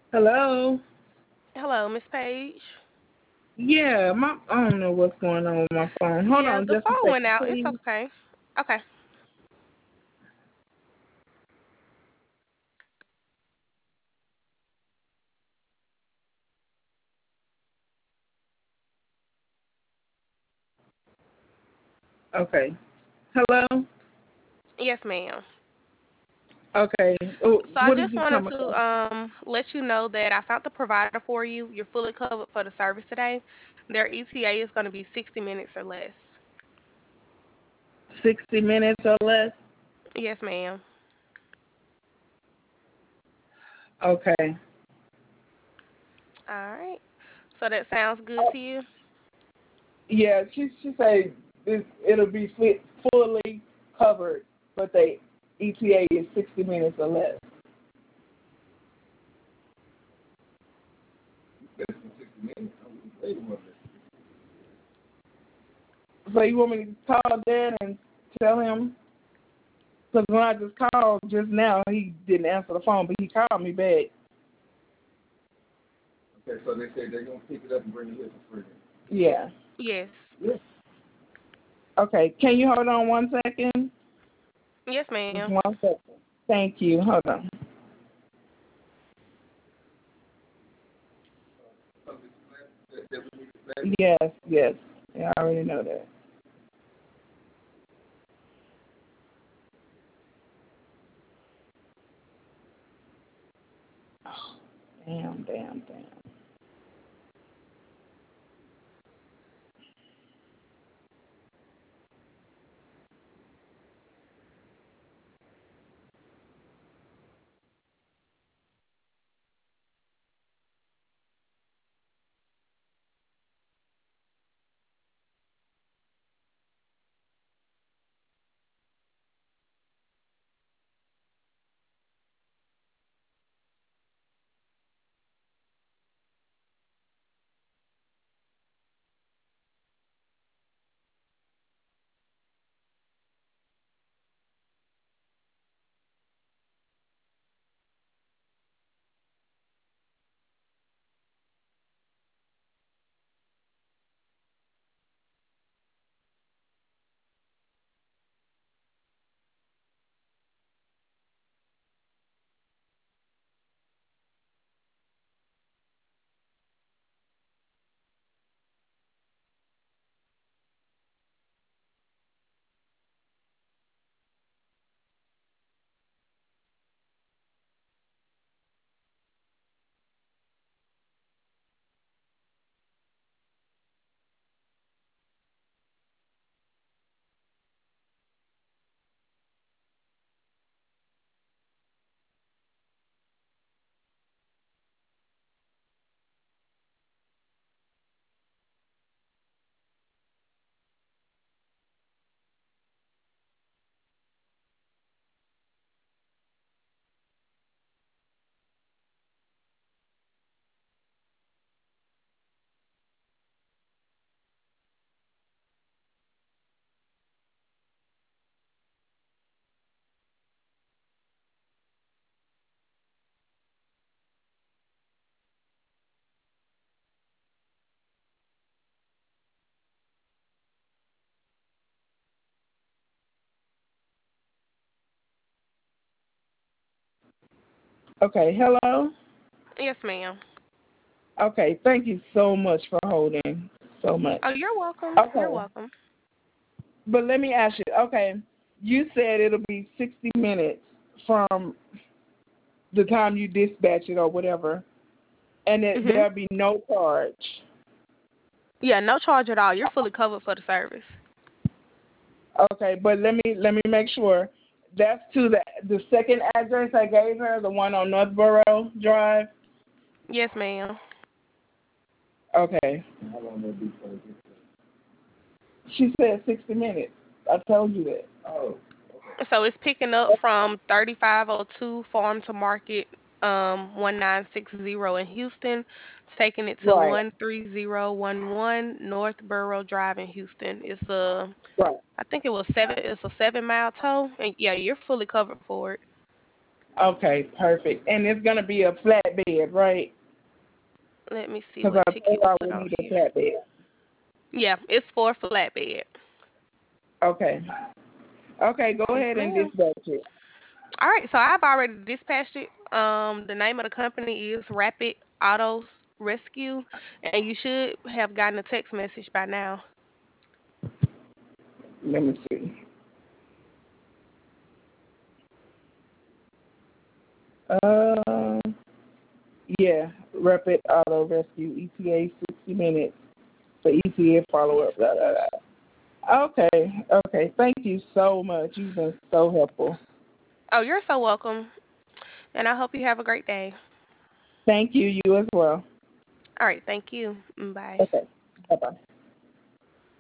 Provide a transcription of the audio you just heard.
Hello. Hello, Miss Page. Yeah, I don't know what's going on with my phone. Hold Yeah, on the just a phone went second, out. It's please. okay. Okay. Okay. Hello. Yes, ma'am. Okay. Oh, So I what did just you wanted come to across? let you know that I found the provider for you. You're fully covered for the service today. Their ETA is going to be 60 minutes or less. 60 minutes or less. Yes, ma'am. Okay. All right. So that sounds good to you? Yeah, she said it'll be fully covered, but the ETA is 60 minutes or less. So you want me to call Dad and tell him? Because when I just called just now, he didn't answer the phone, but he called me back. Yeah. Yes. Okay. Can you hold on 1 second? Yes, Just ma'am. 1 second. Thank you. Hold on. Yes, yes. Yeah, I already know that. Oh, damn, damn, damn. Okay, hello? Yes, ma'am. Okay, thank you so much for holding. So much. Oh, you're welcome. You're Okay, welcome. but let me ask you, okay, you said it'll be 60 minutes from the time you dispatch it or whatever, and Mhm. there'll be no charge. Yeah, no charge at all. You're fully covered for the service. Okay, but let me make sure. That's to the second address I gave her, the one on Northborough Drive. Yes, ma'am. Okay. She said 60 minutes. I told you that. So it's picking up from 3502 Farm to Market 1960 in Houston, taking it to Right. 13011 Northborough Drive in Houston. Right. I think it's a 7-mile tow. And yeah, you're fully covered for it. Okay, perfect. And it's gonna be a flatbed, right? Let me see Because what I ticket told we her I put would on need a here. flatbed. Yeah, it's for flatbed. Okay. Okay, go Yes, ahead and ma'am. dispatch it. All right, so I've already dispatched it. The name of the company is Rapid Autos Rescue, and you should have gotten a text message by now. Let me see. Um, yeah, Rapid Auto Rescue, ETA 60 minutes for ETA follow up. Blah, blah, blah. Okay, okay. Thank you so much. You've been so helpful. Oh, you're so welcome, and I hope you have a great day. Thank you. You as well. All right, thank you. Bye. Okay. Bye bye.